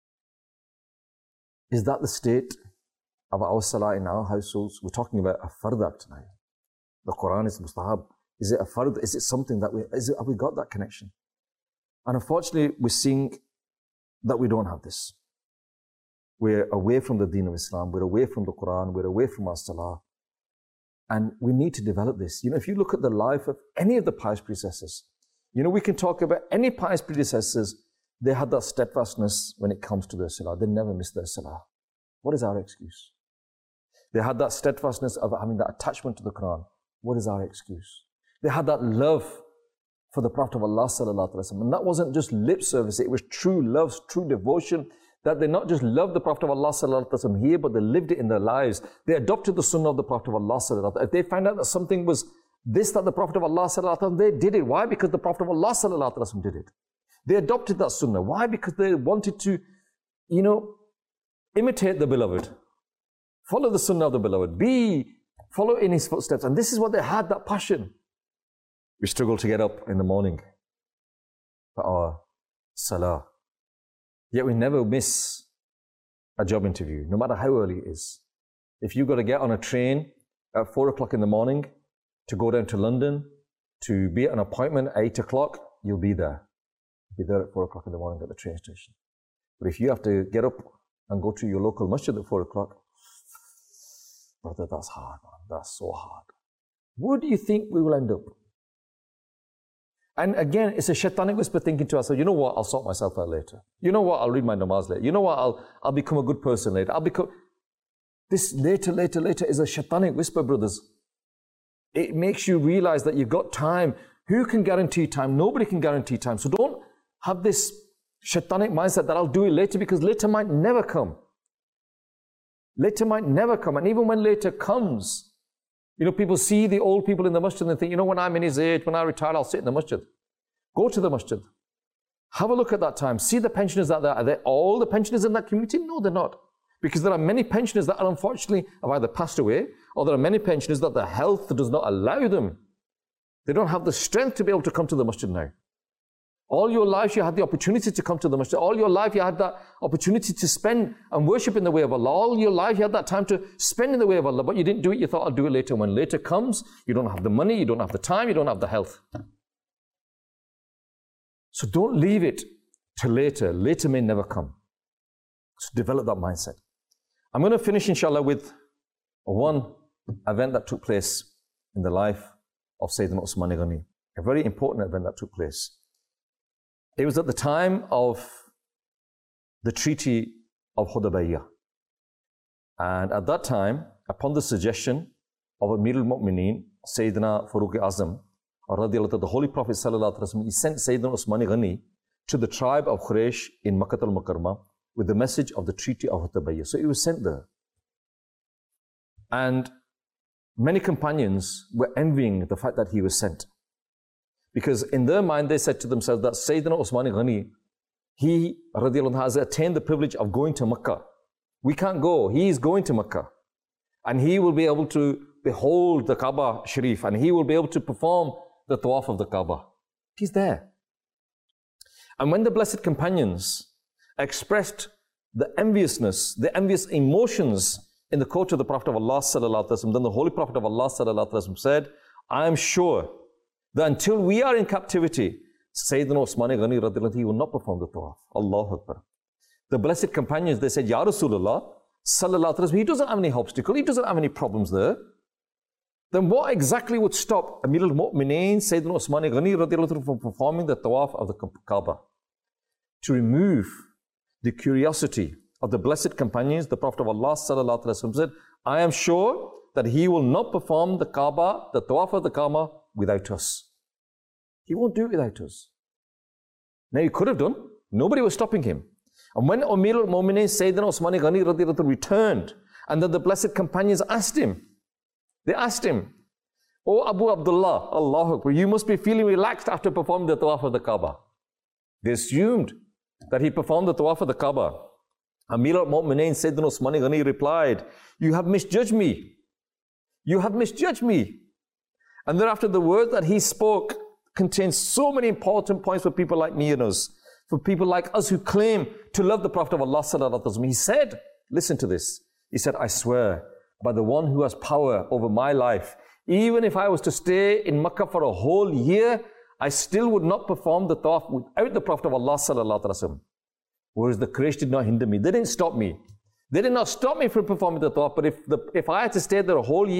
Is that the state of our salah in our households? We're talking about a fard act now. The Quran is mustahab. Is it a fard? Is it something that we, is it, have we got that connection? And unfortunately, we're seeing that we don't have this. We're away from the deen of Islam. We're away from the Quran. We're away from our salah. And we need to develop this. You know, if you look at the life of any of the pious predecessors, you know, we can talk about any pious predecessors, they had that steadfastness when it comes to their salah. They never missed their salah. What is our excuse? They had that steadfastness of having that attachment to the Quran. What is our excuse? They had that love for the Prophet of Allah sallallahu alaihi wasallam. And that wasn't just lip service, it was true love, true devotion, that they not just loved the Prophet of Allah sallallahu alaihi wasallam here, but they lived it in their lives. They adopted the sunnah of the Prophet of Allah sallallahu alaihi wasallam. If they found out that something was this, that the Prophet of Allah sallallahu alaihi wasallam, they did it. Why? Because the Prophet of Allah sallallahu alaihi wasallam did it. They adopted that sunnah. Why? Because they wanted to, you know, imitate the beloved. Follow the sunnah of the beloved. Be, follow in his footsteps. And this is what they had, that passion. We struggle to get up in the morning for our salah. Yet we never miss a job interview, no matter how early it is. If you've got to get on a train at four o'clock in the morning to go down to London, to be at an appointment at eight o'clock, you'll be there. Be there at four o'clock in the morning at the train station. But if you have to get up and go to your local masjid at four o'clock, brother, that's hard, man. That's so hard. Where do you think we will end up? And again, it's a shaitanic whisper thinking to ourselves, you know what, I'll sort myself out later. You know what, I'll read my namaz later. You know what, I'll, I'll become a good person later. I'll become... This later, later, later is a shaitanic whisper, brothers. It makes you realize that you've got time. Who can guarantee time? Nobody can guarantee time. So don't have this shaitanic mindset that I'll do it later, because later might never come. Later might never come. And even when later comes, you know, people see the old people in the masjid and they think, you know, when I'm in his age, when I retire, I'll sit in the masjid. Go to the masjid. Have a look at that time. See the pensioners that there are. Are they all the pensioners in that community? No, they're not. Because there are many pensioners that are unfortunately have either passed away, or there are many pensioners that their health does not allow them. They don't have the strength to be able to come to the masjid now. All your life you had the opportunity to come to the masjid. All your life you had that opportunity to spend and worship in the way of Allah. All your life you had that time to spend in the way of Allah, but you didn't do it. You thought, I'll do it later. When later comes, you don't have the money, you don't have the time, you don't have the health. So don't leave it till later. Later may never come. So develop that mindset. I'm going to finish, inshallah, with one event that took place in the life of Sayyidina Usman Ghani. A very important event that took place. It was at the time of the Treaty of Hudaybiyah. And at that time, upon the suggestion of Amir al-Mu'mineen, Sayyidina Faruq Azam, the Holy Prophet sallallahu alaihi wasallam, he sent Sayyidina Usman Ghani to the tribe of Quraysh in Makkah al-Mukarramah with the message of the Treaty of Hudaybiyah. So he was sent there. And many companions were envying the fact that he was sent. Because in their mind, they said to themselves that Sayyidina Usman Ghani, he radiallahu anhu, has attained the privilege of going to Makkah. We can't go. He is going to Makkah. And he will be able to behold the Kaaba Sharif, and he will be able to perform the Tawaf of the Kaaba. He's there. And when the Blessed Companions expressed the enviousness, the envious emotions in the court of the Prophet of Allah sallallahu alaihi wasallam, then the Holy Prophet of Allah sallallahu alaihi wasallam said, I am sure that until we are in captivity, Sayyidina Usman Ghani radiallahu anhu, he will not perform the Tawaf. Allahu Akbar. The Blessed Companions, they said, Ya Rasulullah sallallahu alaihi wasallam, he doesn't have any obstacle, he doesn't have any problems there. Then what exactly would stop Amir al-Mu'mineen, Sayyidina Usman Ghani radiallahu anhu, from performing the Tawaf of the Kaaba? To remove the curiosity of the Blessed Companions, the Prophet of Allah sallallahu alaihi wasallam said, I am sure that he will not perform the Kaaba, the Tawaf of the Kaaba, without us. He won't do it without us. Now he could have done. Nobody was stopping him. And when Amir al-Mu'mineen, Sayyidina Usman Ghani radiallahu anhu, returned, and then the Blessed Companions asked him, they asked him, Oh Abu Abdullah, Allahu Akbar, you must be feeling relaxed after performing the Tawaf of the Kaaba. They assumed that he performed the Tawaf of the Kaaba. Amir al-Mu'mineen, Sayyidina Usman Ghani replied, you have misjudged me. You have misjudged me. And thereafter the word that he spoke contains so many important points for people like me and us, for people like us who claim to love the Prophet of Allah sallallahu alaihi wasallam. He said, listen to this. He said, I swear by the one who has power over my life, even if I was to stay in Makkah for a whole year, I still would not perform the Tawaf without the Prophet of Allah sallallahu alaihi wasallam. Whereas the Quraysh did not hinder me. They didn't stop me. They did not stop me from performing the Tawaf, but if, the, if I had to stay there a whole year,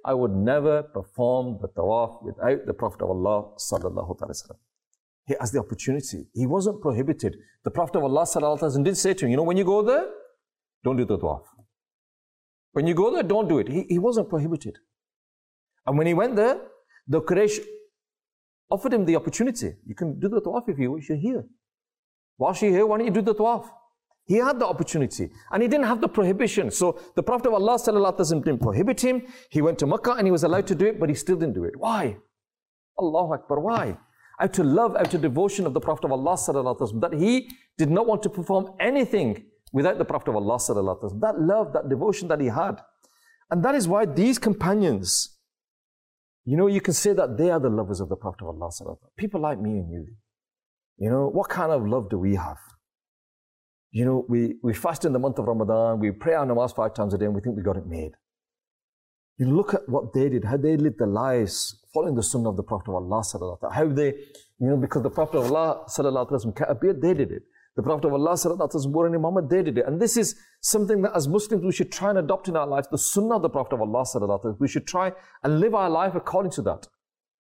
I would never perform the tawaf without the Prophet of Allah sallallahu alaihi wasallam. He has the opportunity. He wasn't prohibited. The Prophet of Allah sallallahu alaihi wasallam did say to him, you know, when you go there, don't do the tawaf. When you go there, don't do it. He, he wasn't prohibited. And when he went there, the Quraysh offered him the opportunity. You can do the tawaf if you wish, you're here. Whilst you're here, why don't you do the tawaf? He had the opportunity and he didn't have the prohibition. So the Prophet of Allah sallallahu alaihi wasallam didn't prohibit him. He went to Makkah and he was allowed to do it, but he still didn't do it. Why? Allahu Akbar, why? Out of love, out of devotion of the Prophet of Allah sallallahu alaihi wasallam, that he did not want to perform anything without the Prophet of Allah sallallahu alaihi wasallam. That love, that devotion that he had. And that is why these companions, you know, you can say that they are the lovers of the Prophet of Allah sallallahu alaihi wasallam. People like me and you. You know, what kind of love do we have? You know, we, we fast in the month of Ramadan, we pray our namaz five times a day and we think we got it made. You look at what they did, how they lived their lives following the sunnah of the Prophet of Allah sallallahu alaihi wasallam. How they, you know, because the Prophet of Allah sallallahu alaihi wasallam cut a beard, they did it. The Prophet of Allah sallallahu alaihi wasallam wore an imamah, they did it. And this is something that as Muslims we should try and adopt in our lives, the sunnah of the Prophet of Allah sallallahu alaihi wasallam. We should try and live our life according to that.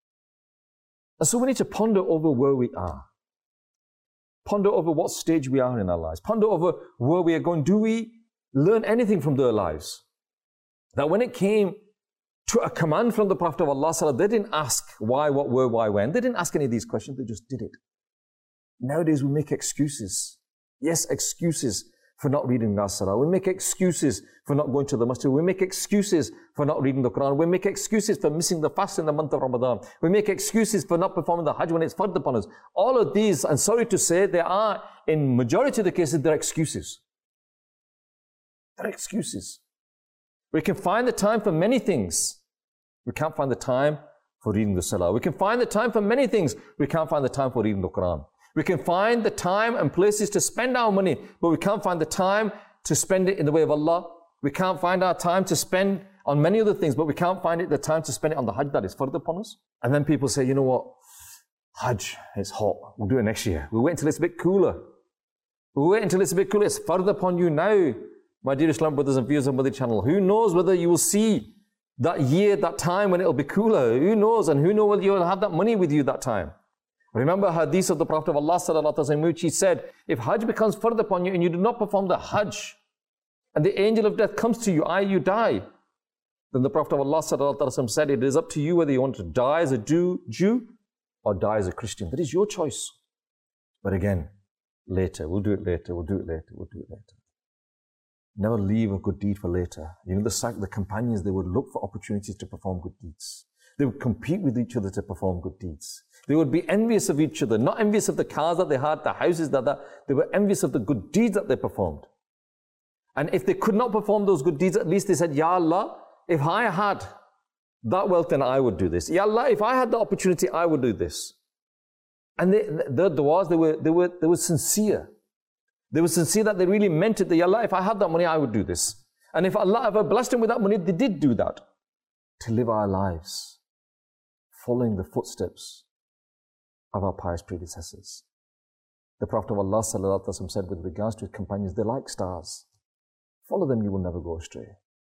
And so we need to ponder over where we are. Ponder over what stage we are in our lives. Ponder over where we are going. Do we learn anything from their lives? That when it came to a command from the Prophet of Allah, they didn't ask why, what, where, why, when. They didn't ask any of these questions. They just did it. Nowadays we make excuses. Yes, excuses for not reading our salah. We make excuses for not going to the masjid. We make excuses for not reading the Quran. We make excuses for missing the fast in the month of Ramadan. We make excuses for not performing the Hajj when it's fard upon us. All of these, and sorry to say, they are, in majority of the cases, they're excuses. They're excuses. We can find the time for many things. We can't find the time for reading the salah. We can find the time for many things. We can't find the time for reading the Quran. We can find the time and places to spend our money, but we can't find the time to spend it in the way of Allah. We can't find our time to spend on many other things, but we can't find it the time to spend it on the Hajj that is further upon us. And then people say, you know what? Hajj, it's hot. We'll do it next year. We'll wait until it's a bit cooler. We'll wait until it's a bit cooler. It's further upon you now, my dear Islam brothers and viewers of Madani channel. Who knows whether you will see that year, that time when it'll be cooler? Who knows? And who knows whether you'll have that money with you that time? Remember hadith of the Prophet of Allah sallallahu alaihi wasallam, in which he said, if Hajj becomes further upon you and you do not perform the Hajj, and the angel of death comes to you, that is, you die, then the Prophet of Allah sallallahu alaihi wasallam said, it is up to you whether you want to die as a Jew, Jew or die as a Christian. That is your choice. But again, later, we'll do it later, we'll do it later, we'll do it later. Never leave a good deed for later. You know, the, the companions, they would look for opportunities to perform good deeds. They would compete with each other to perform good deeds. They would be envious of each other, not envious of the cars that they had, the houses that they, they were envious of the good deeds that they performed. And if they could not perform those good deeds, at least they said, Ya Allah, if I had that wealth, then I would do this. Ya Allah, if I had the opportunity, I would do this. And they, their du'as, they were, they were, they were sincere. They were sincere that they really meant it. That, Ya Allah, if I had that money, I would do this. And if Allah ever blessed them with that money, they did do that. To live our lives following the footsteps of our pious predecessors. The Prophet of Allah sallallahu alaihi wasallam said with regards to his companions, they're like stars. Follow them, you will never go astray.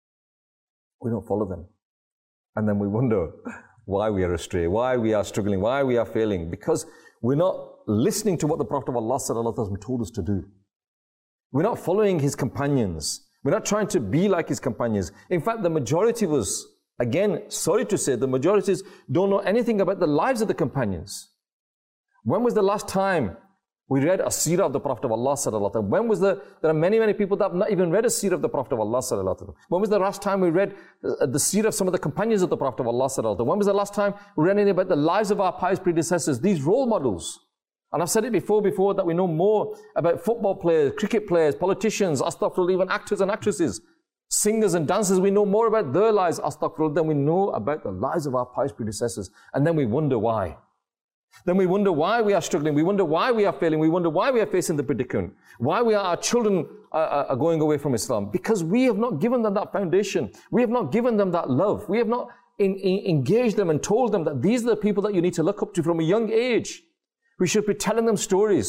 We don't follow them. And then we wonder why we are astray, why we are struggling, why we are failing. Because we're not listening to what the Prophet of Allah sallallahu alaihi wasallam told us to do. We're not following his companions. We're not trying to be like his companions. In fact, the majority of us, again, sorry to say, the majorities don't know anything about the lives of the companions. When was the last time we read a seerah of the Prophet of Allah sallallahu alaihi wasallam? When was the, there are many, many people that have not even read a seerah of the Prophet of Allah sallallahu alaihi wasallam. When was the last time we read the seerah of some of the companions of the Prophet of Allah sallallahu alaihi wasallam? When was the last time we read anything about the lives of our pious predecessors, these role models? And I've said it before, before that we know more about football players, cricket players, politicians, astaghfirullah, even actors and actresses, singers and dancers. We know more about their lives, astaghfirullah, than we know about the lives of our pious predecessors. And then we wonder why. Then we wonder why we are struggling. We wonder why we are failing. We wonder why we are facing the predicament. Why we are, our children are, are going away from Islam. Because we have not given them that foundation. We have not given them that love. We have not in, in, engaged them and told them that these are the people that you need to look up to from a young age. We should be telling them stories.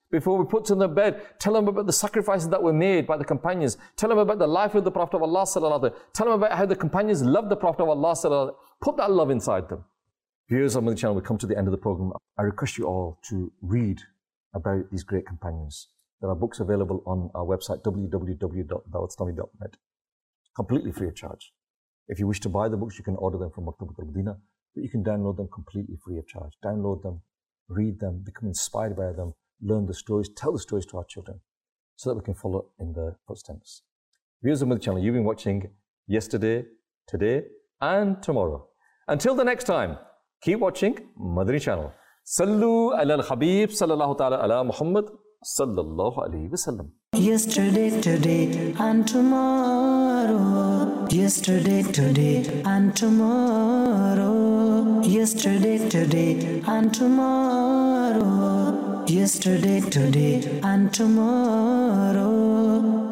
Before we put them to bed, tell them about the sacrifices that were made by the companions. Tell them about the life of the Prophet of Allah sallallahu alaihi wasallam. Tell them about how the companions loved the Prophet of Allah sallallahu alaihi wasallam. Put that love inside them. Viewers of my channel, we come to the end of the program. I request you all to read about these great companions. There are books available on our website, w w w dot dawat islami dot net, completely free of charge. If you wish to buy the books, you can order them from Maktabat al-Madinah, but you can download them completely free of charge. Download them, read them, become inspired by them, learn the stories, tell the stories to our children, so that we can follow in their footsteps. Viewers of my channel, you've been watching yesterday, today, and tomorrow. Until the next time, keep watching Madani Channel. Sallu ala al-Habib sallallahu ta'ala ala Muhammad sallallahu alayhi wasallam. Yesterday, today, and tomorrow. Yesterday, today, and tomorrow. Yesterday, today, and tomorrow. Yesterday, today, and tomorrow.